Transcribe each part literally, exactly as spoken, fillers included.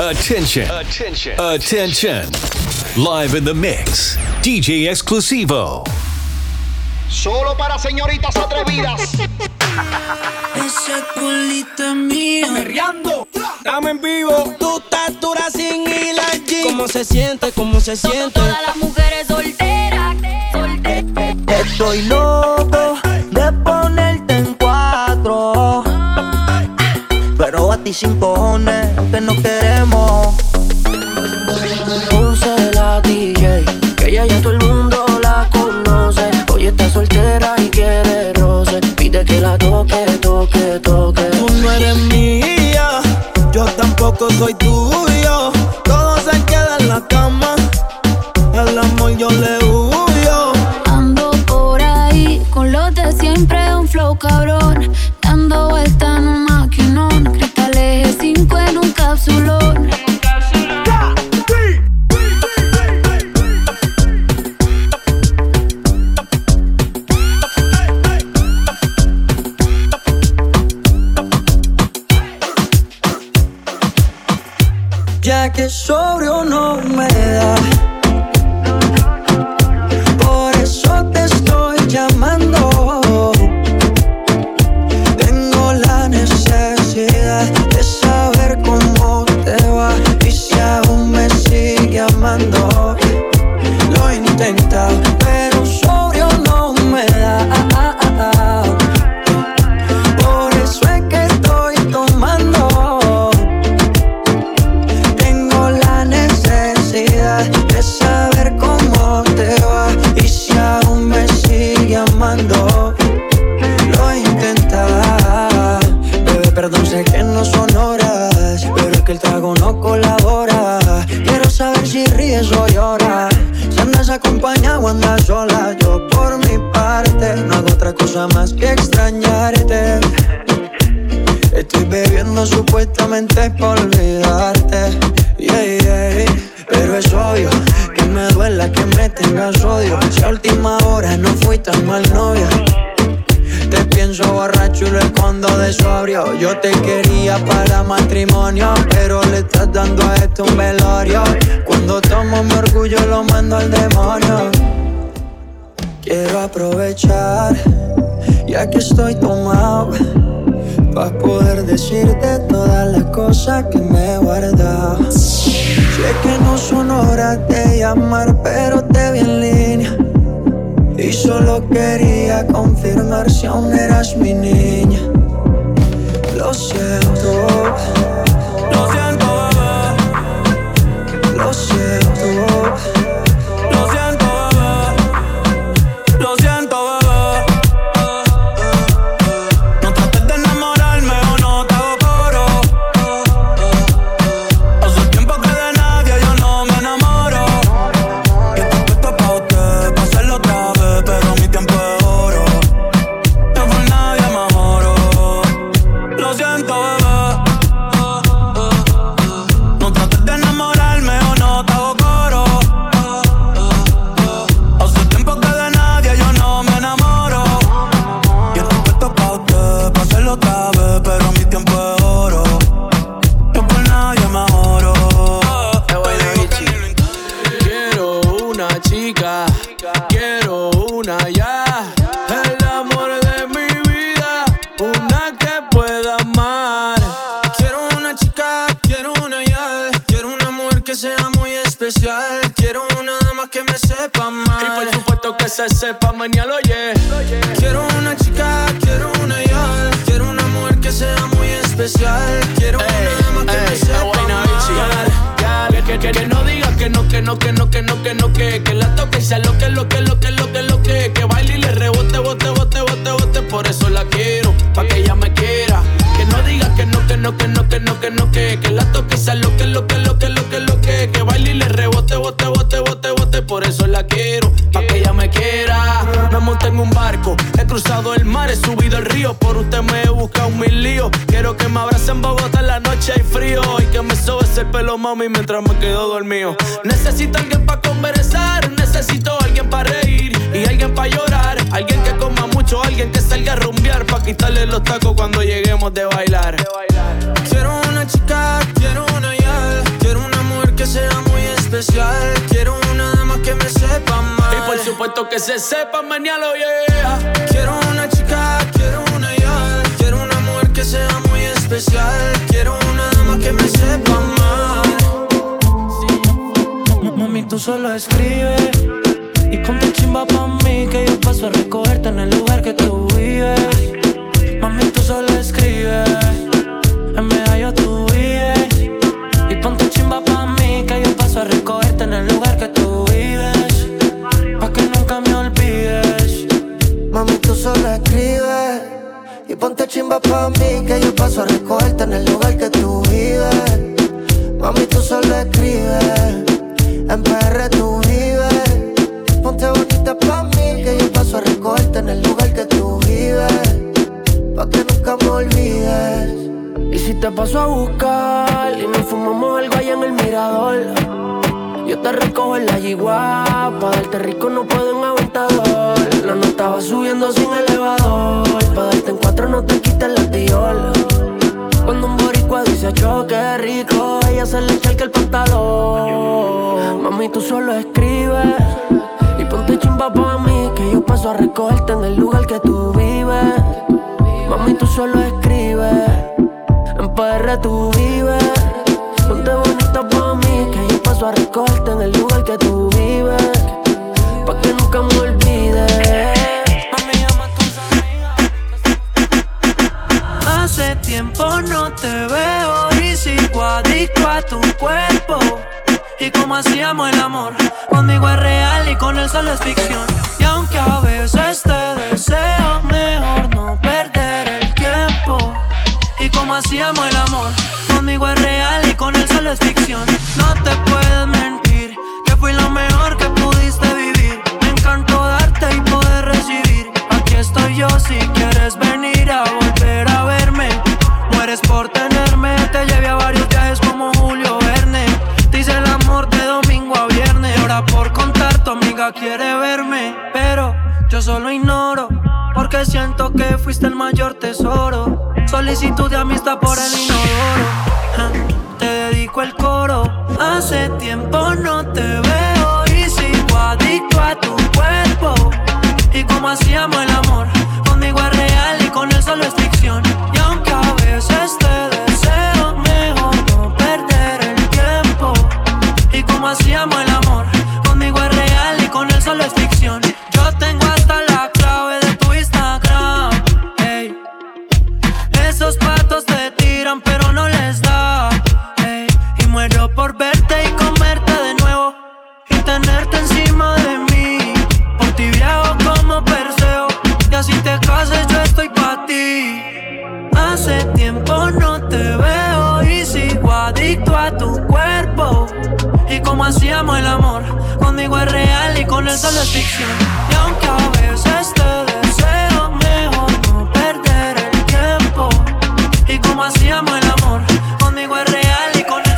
Attention. Attention. Attention. Live in the mix. D J Exclusivo. Solo para señoritas atrevidas. Ese culito es mío. Perreando. Estamos en vivo. Tu estatura sin ir allí. ¿Cómo se siente? ¿Cómo se siente? Todas las mujeres solteras. Solteras. Estoy loco de ponerte en cuatro. Pero a ti sin cojones, que no queremos. Puse la D J, que ella ya todo el mundo la conoce. Hoy está soltera y quiere roce. Pide que la toque, toque, toque. Tú no eres mía, yo tampoco soy tuyo. Todo se queda en la cama, el amor yo le huyo. Ando por ahí con los de siempre, un flow cabrón. Dando vuelta en un maquinón, cristal eje cinco en un cápsulón. Ya que sobrio no me da, por eso te estoy llamando. Tengo la necesidad de saber cómo te va y si aún me sigue amando. Lo he intentado, pero sobrio no me da. Por eso es que estoy tomando. Tengo la necesidad de saber cómo te va y si aún me sigue amando. Lo he intentado. Bebé, perdón, sé que no son horas, pero es que el trago no colabora. Quiero saber si ríes o lloras, si andas acompañado o andas sola. Yo por mi parte no hago otra cosa más que extrañarte. Estoy bebiendo supuestamente por olvidarte, yeah, yeah. Pero es obvio que me duela que me tengas odio. Si a última hora no fui tan mal novia. Te pienso borracho y lo escondo de sobrio. Yo te quería para matrimonio, pero le estás dando a esto un velorio. Cuando tomo mi orgullo lo mando al demonio. Quiero aprovechar, ya que estoy tomado, pa' poder decirte todas las cosas que me he guardado. Sé que no son horas de llamar, pero te vi en línea y solo quería confirmar si aún eras mi niña. Lo siento, lo siento, bebé. Lo siento, lo siento, bebé. Lo siento, bebé. No trates de enamorarme o no te hago coro. Hace tiempo que de nadie yo no me enamoro. Y estoy puesto pa' usted, pa' hacerlo otra vez, pero mi tiempo es oro. Yo por nadie me moro. Lo siento, bebé. No trates de enamorarme o no te hago coro. Hace tiempo que de nadie yo no me enamoro. Y estoy puesto pa' usted, pa' hacerlo otra vez, pero mi tiempo es oro. Yo por nadie me moro. Quiero una chica, quiero una ya, el amor de mi vida, una que pueda amar. Quiero una chica, quiero una ya, quiero una mujer que sea muy especial. Quiero una dama que me sepa amar. Y por supuesto que se sepa mañana, oye. Quiero una chica, quiero una ya, quiero una mujer que sea muy especial. Quiero una dama que me sepa amar. Que, que, que no diga que no, que no, que no, que no, que no, que que la toque y sea lo que, lo que, lo que, lo que, lo que que baile y le rebote, bote, bote, bote, bote. Por eso la quiero, pa' que ella me quiera. Que no diga que no, que no, que no, que no, que no, que que la toque y sea lo que, lo que, lo que, lo que, lo que que baile y le rebote, bote, bote, bote, bote. Por eso la quiero, pa' que ella me quiera. Me monté en un barco, he cruzado el mar, he subido el río. Por usted me he buscado mil líos. Quiero que me abrace en Bogotá en la noche hay frío. Y que me sobe ese pelo, mami, mientras me quedo dormido. Necesito alguien pa' conversar, necesito alguien pa' reír y alguien pa' llorar. Alguien que coma mucho, alguien que salga a rumbear, pa' quitarle los tacos cuando lleguemos de bailar. Quiero una chica, quiero una ya, puesto que se sepa, mañana yeah. Quiero una chica, quiero una ya. Quiero una mujer que sea muy especial. Quiero una dama que me sepa amar. Mami, tú solo escribe y ponte chimba pa' mí, que yo paso a recogerte en el lugar que tú vives. Mami, tú solo escribe, en medallo tú vives. Y ponte chimba pa' mí, que yo paso a recogerte en el lugar que tú vives, pa' que nunca me olvides. Mami, tú solo escribe y ponte chimba pa' mí, que yo paso a recogerte en el lugar que tú vives. Mami, tú solo escribe, en P R tú vives. Ponte bonita pa' mí, que yo paso a recogerte en el lugar que tú vives, pa' que nunca me olvides. Y si te paso a buscar y nos fumamos algo allá en el mirador, yo te recojo en la yigua, pa' darte rico no puedo en aventador. La nota va subiendo sin elevador, pa' darte en cuatro no te quites la tiola. Cuando un boricua dice choque rico, ella se le echa el pantalón. Mami, tú solo escribes y ponte chimba pa' mí, que yo paso a recogerte en el lugar que tú vives. Mami, tú solo escribes, en P R tú vives. Ponte bonita pa' mí, que yo paso a recogerte en el lugar que tú vives, pa' que nunca me olvides. Mami, llama a tus amigas. Hace tiempo no te veo y sigo adicto a tu cuerpo. Y como hacíamos el amor, conmigo es real y con él solo es ficción. Y aunque a veces te deseo, mejor no perder el tiempo. Y como hacíamos el amor, conmigo es real y con él solo es ficción. No te puedes mentir, que fui lo mejor que pudiste vivir. Me encantó darte y poder recibir. Aquí estoy yo si quieres venir a volver a verme. Mueres por tenerme, te llevé a varios viajes como Julio Verne. Te hice el amor de domingo a viernes. Ahora por contar, tu amiga quiere verme, pero yo solo ignoro, porque siento que fuiste el mayor tesoro. Solicitud de amistad por el inodoro, ja, te dedico el coro. Hace tiempo no te veo y sigo adicto a tu cuerpo. Y como hacíamos el amor, conmigo es real y con él solo es ficción. Y aunque a veces te deseo, mejor no perder el tiempo. Y como hacíamos el amor, conmigo es real y con él solo es ficción. Yo tengo hasta la clave de tu Instagram, hey. Esos patos te tiran pero no les da, hey. Y muero por verte y comerte de nuevo y tenerte encima de mí. Por ti viajo como Perseo y así te cases yo estoy pa' ti. Hace tiempo no te veo y sigo adicto a tu cuerpo. Y como hacíamos el amor, conmigo es real y con él solo es ficción. Y aunque a veces te deseo, mejor no perder el tiempo. Y como hacíamos el amor, conmigo es real y con él.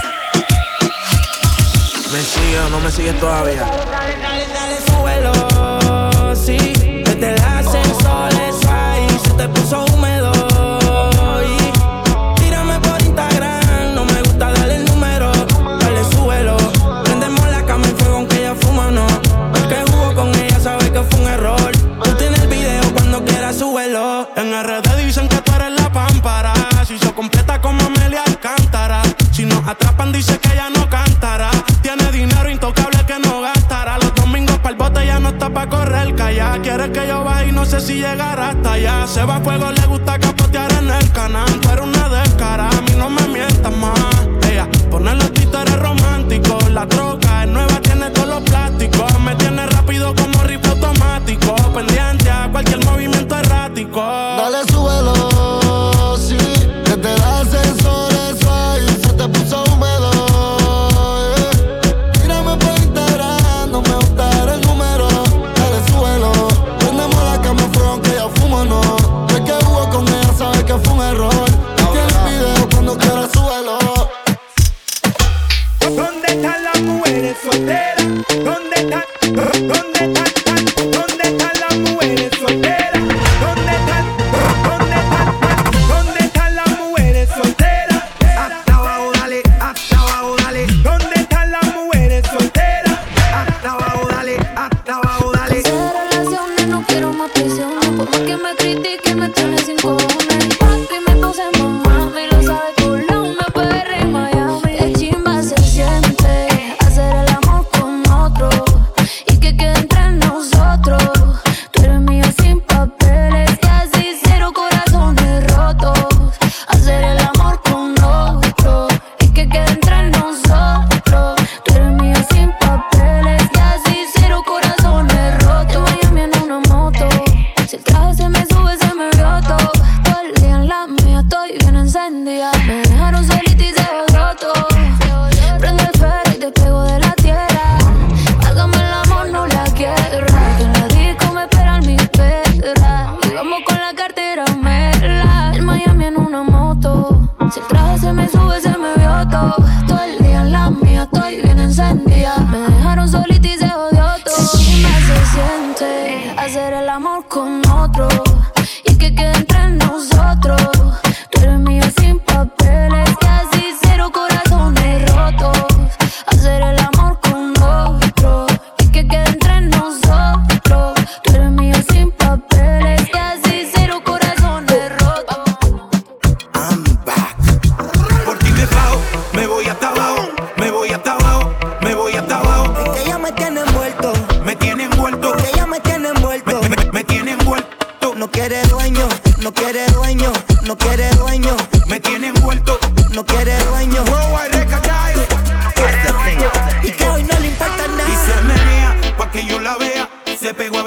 ¿Me sigues o no me sigues todavía? Dale, dale, dale, súbelo, sí. Desde el ascensor eso ahí se te puso húmedo. Y tírame por Instagram, no me gusta darle el número. Dale, súbelo. Prendemos la cama en fuego aunque ella fuma, no. El que jugó con ella sabe que fue un error. Tú tienes el video cuando quieras, súbelo. En R D dicen que tú eres la pámpara. Si se completa como Amelia Alcántara. Si nos atrapan dice que ella no cantará. Tiene dinero intocable que no gastará. Los domingos pa'l bote ya no está pa' correr calla. Quiere que yo baje y no sé si llegará hasta allá. Se va a fuego, le gusta capotear en el canal. Tú eres una descara, a mí no me mientas más. Ella pone los títeres románticos. La troca es nueva, tiene todos los plásticos. Me tiene rápido como rifle automático. Pendiente a cualquier movimiento errático. Dale, súbelo, sí. Desde el ascensor eso ahí se te puso húmedo, yeah. Tírame por Instagram, no me gusta dar el número. Dale, súbelo. Prendemos la cama en fuego aunque ella fuma, no. El que jugó con ella sabe que fue un error. Tiene el video cuando quieras, súbelo. ¿Dónde están las mujeres solteras? ¿Dónde están? ¿Dónde están? ¿Dónde están las mujeres solteras? ¿Dónde están? ¿Dónde están? ¿Dónde están las mujeres solteras? Hasta abajo, dale, hasta abajo, dale. ¿Dónde están las mujeres solteras? Hasta abajo, dale, hasta abajo, dale.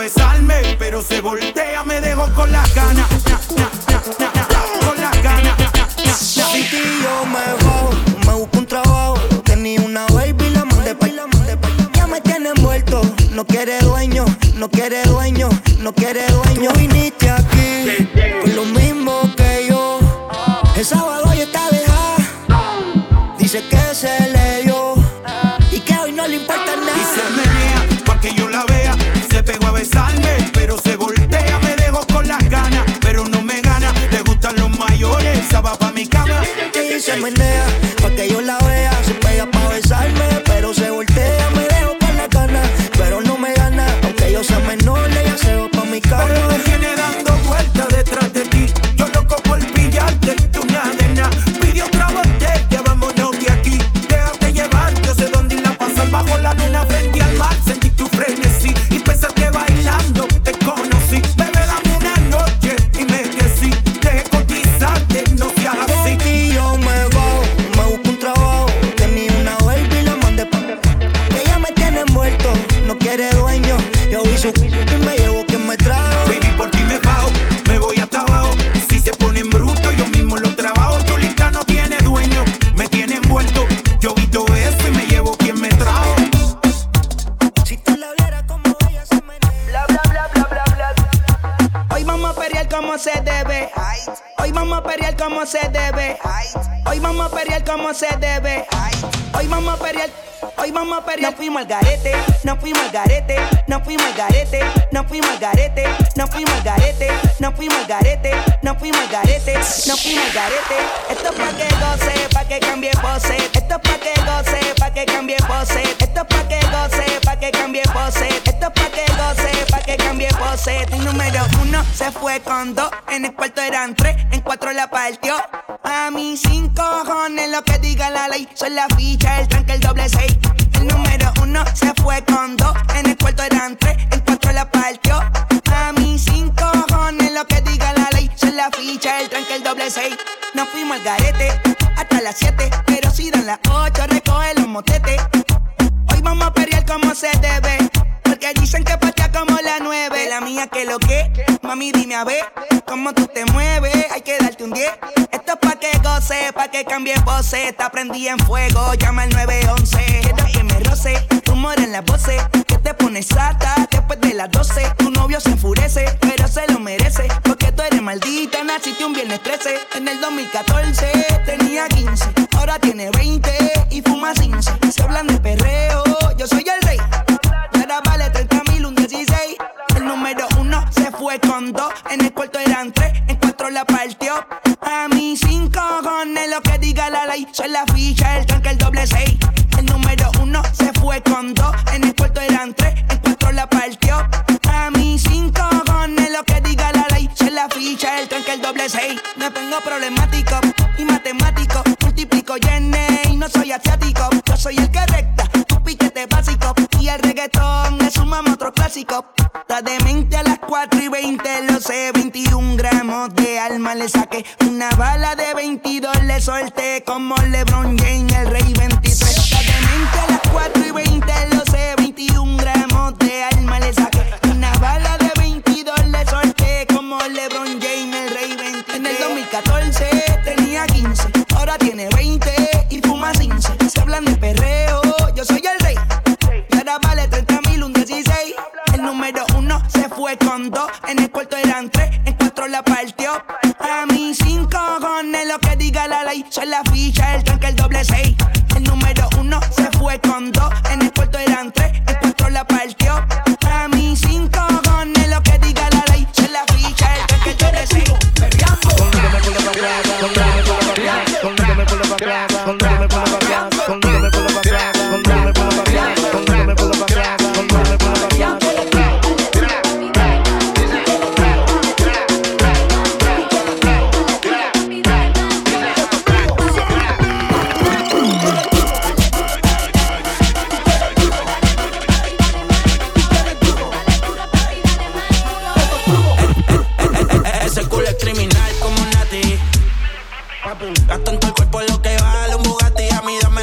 besarme, pero se voltea, me dejó con las ganas. Con las ganas. Si tú y yo me bajo, me busco un trabajo. Tenía una baby, la mandé pa' allá. Ya me tiene envuelto, no quiere dueño, no quiere dueño, no quiere dueño. Tú viniste aquí, por lo mismo que yo. El sábado ya está dejada, dice que se le dio y que hoy no le importa nada. Y se menea pa' que yo la vea, se pegó a besarme, pero se voltea, me dejó con las ganas, pero no me gana, le gustan los mayores, esa va pa' mi cama. Y se menea pa' que yo la vea, se pega pa' besarme, pero se voltea, me dejo con las ganas, pero no me gana, aunque yo sea menor, ella se va pa' mi cama. Pero me viene dando vueltas detrás de ti, yo loco por pillarte, tú nada de nada, pide otra botella, vámonos de aquí, déjate llevar, yo sé dónde ir a pasar, bajo la luna frente al mar, sentí tu frenesí, y pensaste bailando, te conocí, bebé dame una noche, y me decí, deje cotizarte, no seas así. Y yo me bajo, me busco un trabajo, tenía una baby, la mandé pa' ella me tiene envuelto, no quiere dueño, yo vi su y me llevo quien me trajo. Baby, por ti me bajo, me voy hasta abajo. Si se ponen brutos, yo mismo los trabajo. Tu lista no tiene dueño, me tiene envuelto. Yo vi todo eso y me llevo quien me trajo. Si tú la vieras como ella se menea. Bla, bla, bla, bla, bla, bla. Hoy vamos a perrear como se debe. Hoy vamos a perrear como se debe. Hoy vamos a perrear como se debe. Hoy vamos a perrear. Hoy vamos a perrear. Nos fuimos al garete, nos fuimos al garete, nos fuimos al garete, nos fuimos al garete, nos fuimos al garete, nos fuimos al garete, nos fuimos al garete, nos fuimos al garete. Esto es pa' que goce, pa' que cambie pose. Esto es pa' que goce, pa' que cambie pose. Esto es pa' que goce, pa' que cambie pose. Esto es pa' que goce, pa' que cambie pose. Tu número uno se fue con dos, en el cuarto eran tres, en cuatro la partió. A mí sin cojones lo que diga la ley, son la ficha, el tranque, el doble seis. El número uno se fue con dos, en el cuarto eran tres, en cuatro la partió. A mí sin cojones lo que diga la ley, son la ficha, el tranque, el doble seis. Nos fuimos al garete hasta las siete, pero si dan las ocho recoge los motetes. Hoy vamos a perrear como se debe, porque dicen que patea como la nueve. La mía que lo que, mami dime a ver cómo tú te mueves, hay que darte un diez. Esto es pa' que goce, pa' que cambie pose. Está prendida en fuego, llama al nueve once. Quiero que me roce, rumor en las voces, que te pones sata después de las doce. Tu novio se enfurece, pero se lo merece, porque tú eres maldita, naciste un viernes trece. En el dos mil catorce tenía quince, ahora tiene veinte y fuma cince. Se hablan de perreo, yo soy el rey. Ahora vale treinta mil, un dieciséis. El número uno se fue con dos, en el cuarto eran tres, en cuatro la partió. A mí sin cojones lo que diga la ley, son la ficha, el tranque, el doble seis. El número uno se fue con dos, en el cuarto eran tres, en cuatro la partió. A mí sin cojones lo que diga la ley, son la ficha, el tranque, el doble seis. Me pongo problemático y matemático, multiplico yenes y no soy asiático. Yo soy el que recta, tu piquete básico, y el reggaetón es un mamo otro clásico. Está demente a las cuatro y veinte, lo sé, veintiún gramos de alma le saqué. Una bala de veintidós le solté como LeBron James, el rey veintitrés. Está demente a las cuatro y veinte, lo sé, veintiún gramos de alma le saqué. Una bala de veintidós le solté como LeBron James, el rey veintitrés. En el dos mil catorce tenía quince, ahora tiene veinte y fuma cince. Se hablan de perreo, yo soy el rey. Y ahora vale treinta mil, un dieciséis. El número uno se fue con dos, en el cuarto eran tres, en cuatro la partió. A mí sin cojones lo que diga la ley, son la ficha, el tranque, el doble seis. El número uno se fue con dos, en el cuarto eran tres, en cuatro la partió. A mí sin cojones lo que diga la ley, son la ficha, el tranque, el doble seis. Gasto en todo el cuerpo lo que vale un Bugatti. A mí dame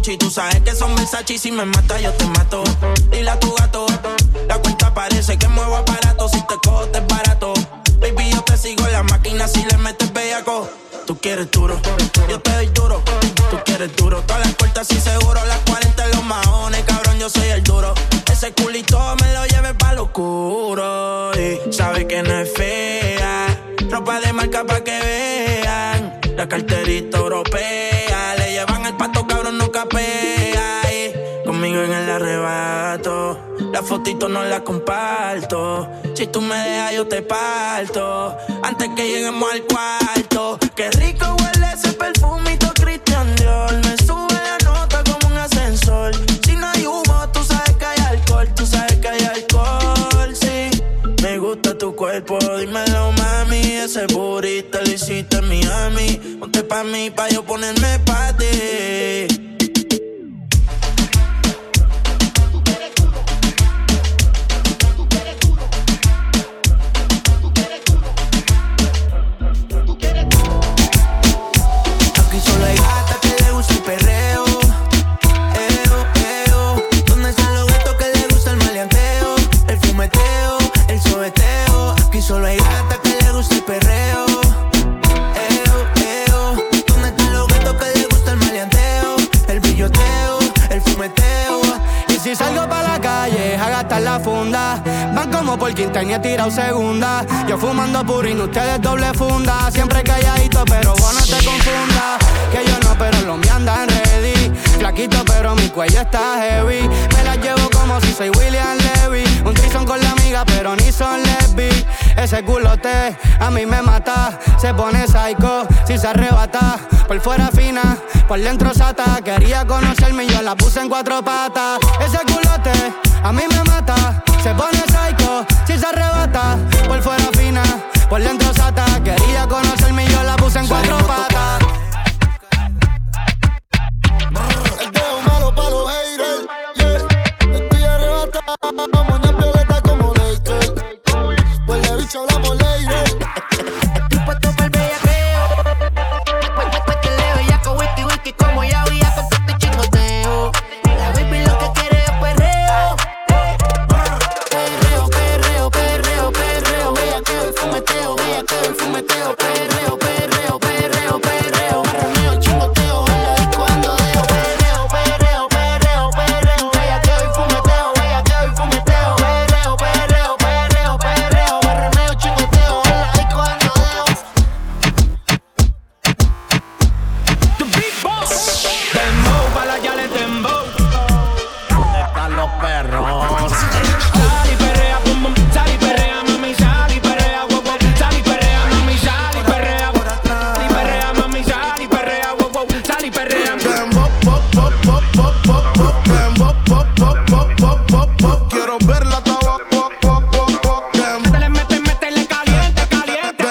Gucci. Tú sabes que son Versace y si me mata yo te mato. Dile a tu gato, la cuenta parece que muevo aparato. Si te cojo te es barato. Baby, yo te sigo en la máquina si le metes bellaco. Tú quieres duro, yo te doy duro. Tú quieres duro, todas las puertas y seguro. Las cuarenta en los maones, cabrón, yo soy el duro. Ese culito me lo lleve pa' lo oscuro. Y sabe que no es fea, ropa de marca pa' que vean. La carterita europea, le llevan el pato, cabrón, no capea. Y conmigo en el arrebato, las fotitos no las comparto. Si tú me dejas yo te parto, antes que lleguemos al cuarto. Qué rico huele ese perfumito Christian Dior. Me sube la nota como un ascensor. Si no hay humo, tú sabes que hay alcohol. Tú sabes que hay alcohol, sí. Me gusta tu cuerpo, dímelo mami. Ese burrito lo hiciste en Miami. Ponte pa' mí, pa' yo ponerme pa' ti. Solo hay gata que le gusta el perreo. Eo, eo. ¿Dónde están los gatos que le gusta el maleanteo? El brilloteo, el fumeteo. Y si salgo pa' la calle a gastar la funda, van como por quinta y he tirado segunda. Yo fumando purín, ustedes doble funda. Siempre calladito, pero vos no te confundas. Que yo no, pero los míos andan ready. Flaquito, pero mi cuello está heavy. Me la llevo como si soy William Levy. Un trison con la amiga, pero ni son lesbi. Ese culote a mí me mata. Se pone psycho si se arrebata. Por fuera fina, por dentro sata. Quería conocerme y yo la puse en cuatro patas. Ese culote a mí me mata. Se pone psycho si se arrebata. Por fuera fina, por dentro sata. Quería conocerme y yo la puse en cuatro patas. El dedo malo pa' los haters, yeah. Estoy arrebatado, moña violeta como Laker. Pues de bicho hablamos later. Estoy puesto pa'l bellaqueo. Pues que le bellaco, wiki wiki como ya había con todo este chingoteo. La baby lo que quiere es perreo. Perreo, perreo, perreo, perreo. Bellaqueo y fumeteo, bellaqueo y fumeteo. Perreo, perreo, perreo, perreo. Marroneo, chingoteo, en la disco ando deo. Perreo, perreo, perreo, perreo. Bellaqueo y fumeteo, bellaqueo y fumeteo. Perreo, perreo, perreo, perreo. Marroneo, chingoteo, en la disco ando deo. The Big Boss. Dembow, pa' la yale dembow. ¿Dónde están los perros? Sal y perrea, bum bum. Sal y perrea, mami. Sal y perrea, wow wow. Sal y perrea, mami. Sal y perrea, wow. Sal y perrea, mami. Sal y perrea, wow wow. Sal y perrea. Quiero verla tabaco. Métele, métele, métele caliente, caliente.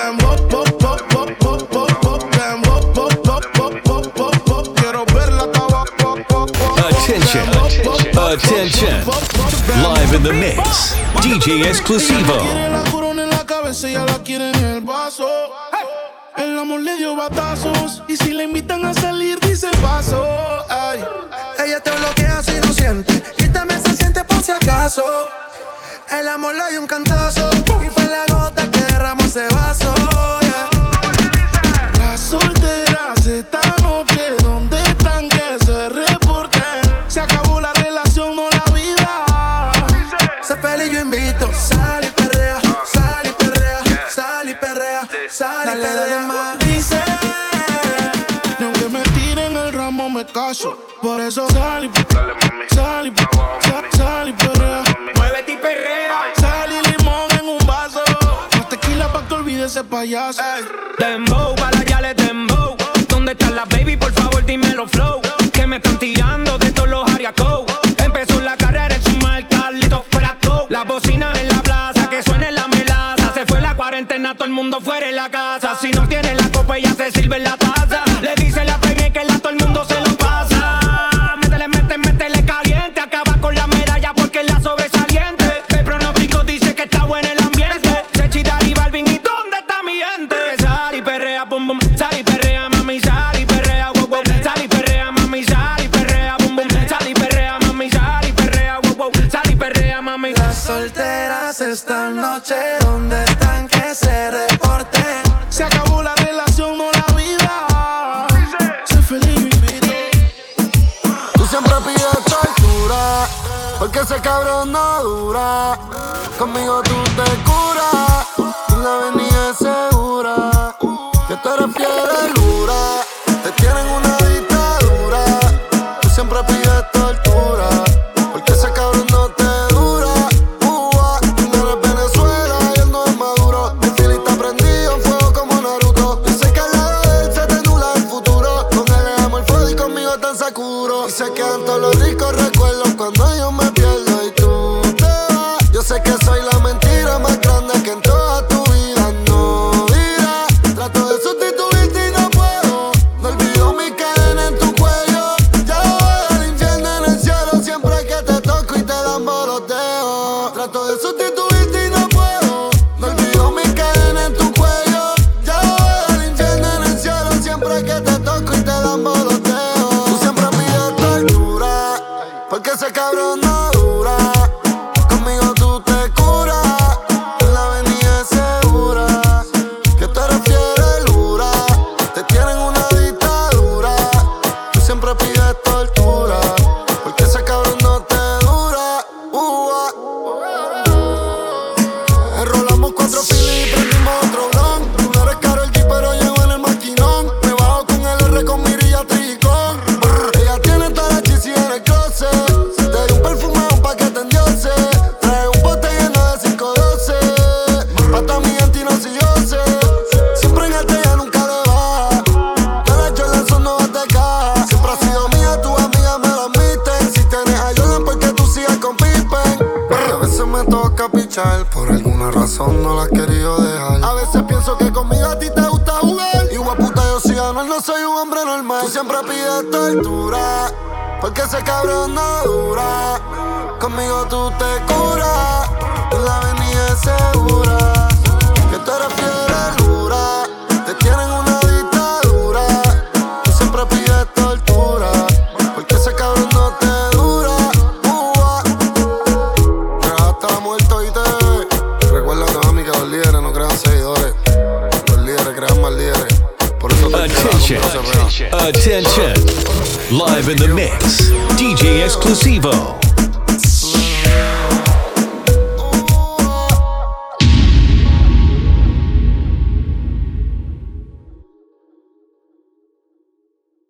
Quiero verla tabaco. Attention, attention. Live in the mix. D J Exclusivo. Quiere la corona en la cabeza y ya la quiere en el vaso. El amor le dio batazos y si le invitan a salir dice paso. Ay. Ella te bloquea si no siente. Quítame se siente por si acaso. El amor le dio un cantazo y fue la gota que derramó ese vaso. Yeah. Las solteras esta noche, ¿dónde están que se reporten? Se acabó la relación, no la vida. Se feliz yo invito. Sal y perrea, sal y perrea, sal y perrea, sal y Dale, perrea. dale más. Dice, ni aunque me tiren el ramo me caso. Por eso sal y sal y sal, sal y perrea. Muévete y perrea. Sal y limón en un vaso. Más tequila pa' que olvide ese payaso. Dembow, para allá le dembow. ¿Dónde están las baby? Por favor, dímelo flow. Que me están tirando de todos los ariacos. Empezó la carrera en su marca, Carlito fuera go. Las bocinas en la plaza, que suene la melaza. Se fue la cuarentena, todo el mundo fuera de la casa. Si no tiene la copa, ella se sirve en la taza. Le dice la peña que la todo el mundo se lo pasa. Métele, métele, métele caliente. Acaba con la medalla porque es la sobresaliente. El pronóstico dice que está bueno el ambiente. Sechita y Balvin, ¿y dónde está mi gente? Sal y perrea, bum bum. Sal y perrea, mami. Sal y perrea, wow wow. Sal y perrea, mami. Sal y perrea, bum esta noche? ¿Dónde están que se reporten? Se acabó la relación, no la vida. Sé feliz, vivito. Tú siempre pides tortura, porque ese cabrón no dura. Conmigo tú te curas, y la avenida es segura. Que te refieres dura, te tienen una dictadura. Tú siempre pides tortura, porque ese cabrón no te dura. Uva, no eres Venezuela y él no es Maduro. Mi fili está prendido en fuego como Naruto. Yo sé que al lado de él se te nubla el futuro. Con él es amor fuego y conmigo tan Sakuro. Y se quedan todos los ricos recuerdos cuando yo me pierdo y tú te vas. Yo sé que soy la mentira más grande que en toda tu vida no dirás. Trato de sustituirte y no puedo. No olvido mi cadena en tu cuello. Ya voy al infierno en el cielo siempre que te toco y te dan boloteo. Trato de sustituirte y no puedo. No olvido mi cadena en tu cuello. Ya voy al infierno en el cielo siempre que te toco y te dan boloteo. Tú siempre pides tortura, porque ese cabrón no dura. Conmigo tú te curas, en la avenida es segura. Que te refieres dura, te tienen una dictadura. Tú siempre pides tortura, porque ese cabrón no te dura. Ua. Enrolamos cuatro filis y prendimos otro blon. Tú no eres Karol G, pero llego en el maquinón. Me bajo con el R con mirilla tricón. Ella tiene toda la chis y en el closet. Te di un perfume, un paquete en dioses. Trae un bote lleno de cinco doce. Pata mi gente y no si yo sé. Siempre en alta, ella nunca le baja. De la Jordan son nuevas de caja. Siempre ha sido mía, tu amiga me lo admiten. Si tienes a Jordan, porque tú sigas con Pippen. A veces me toca pichar, por alguna razón no la has querido dejar. A veces pienso que conmigo a ti te gusta jugar. Y guaputa, yo soy Anuel, no soy un hombre normal. Tú siempre pides tortura, porque ese cabrón no dura. Conmigo tú te curas, en la avenida es segura. Que te refieres dura, te tienen una dictadura. Tú siempre pides tortura, porque ese cabrón no te dura. Ua. Deja hasta muerto y te recuerda que mami que los líderes no crean seguidores. Los líderes crean más líderes. Por eso te Attention, attention. Live in the mix, D J Exclusivo.